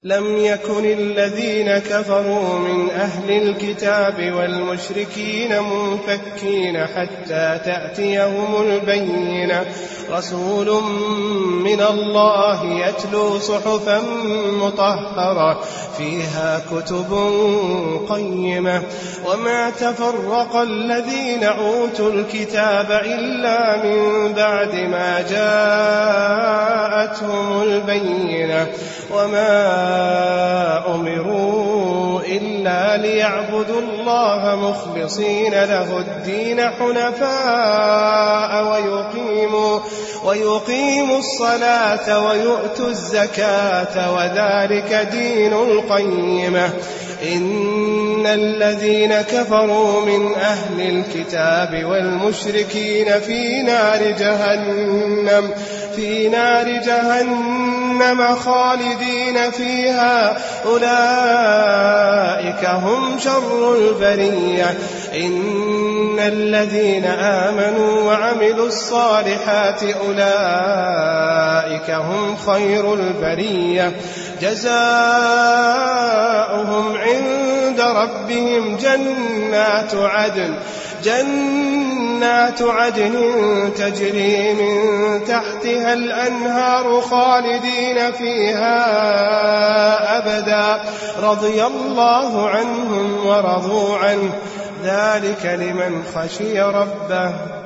لم يكن الذين كفروا من أهل الكتاب والمشركين منفكين حتى تأتيهم البينة رسول من الله يتلو صحفا مطهرة فيها كتب قيمة وما تفرق الذين أوتوا الكتاب إلا من بعد ما جاءتهم البينة وما أمروا إلا ليعبدوا الله مخلصين له الدين حنفاء ويقيموا الصلاة ويؤتوا الزكاة وذلك دين القيمة إن الذين كفروا من أهل الكتاب والمشركين في نار جهنم خالدين فيها أولئك هم شر البرية إن الذين آمنوا وعملوا الصالحات أولئك هم خير البرية جزاؤهم عند ربهم جنات عدن تجري من تحتها الأنهار خالدين فيها أبدا رضي الله عنهم ورضوا عنه ذلك لمن خشي ربه